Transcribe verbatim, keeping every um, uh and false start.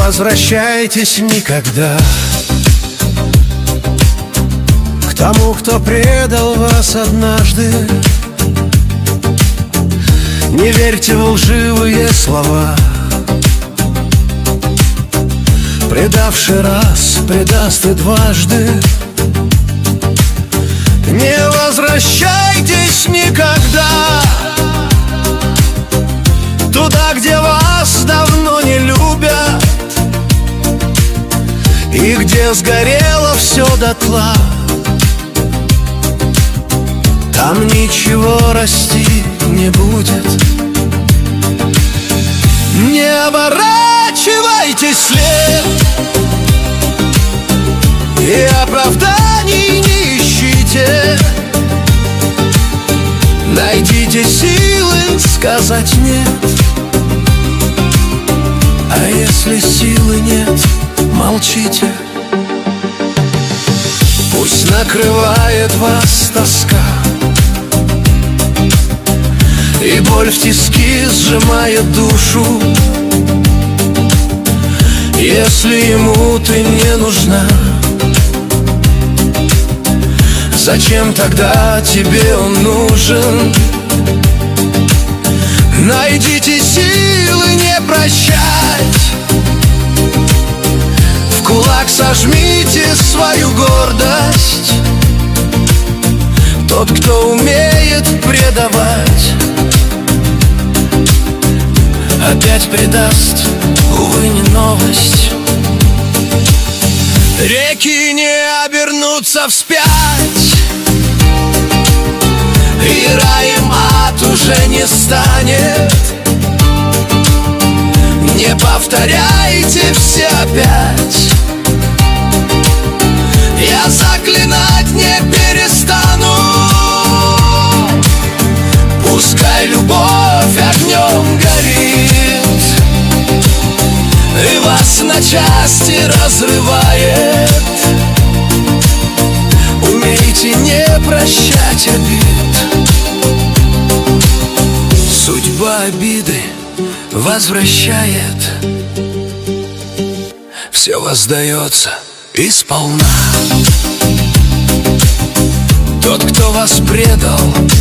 возвращайтесь никогда к тому, кто предал вас однажды. Не верьте в лживые слова. Предавший раз предаст и дважды. Не возвращайтесь никогда туда, где вас давно не любят и где сгорело все дотла. Там ничего расти не будет. Не оборачивайте след и оправданий не ищите. Найдите силы сказать нет. А если силы нет, молчите. Пусть накрывает вас тоска и боль в тиски сжимает душу. Если ему ты не нужна, зачем тогда тебе он нужен? Найдите силы не прощать. В кулак сожмите свою гордость. Тот, кто умеет предавать, опять предаст, увы, не новость. Реки не обернутся вспять, и раем ад уже не станет. Не повторяйте все опять. Я заклинать не перестану. Пускай любовь огнем горит и вас на части разрывает. Умейте не прощать обид. Судьба обиды возвращает. Все воздается и сполна. Тот, кто вас предал,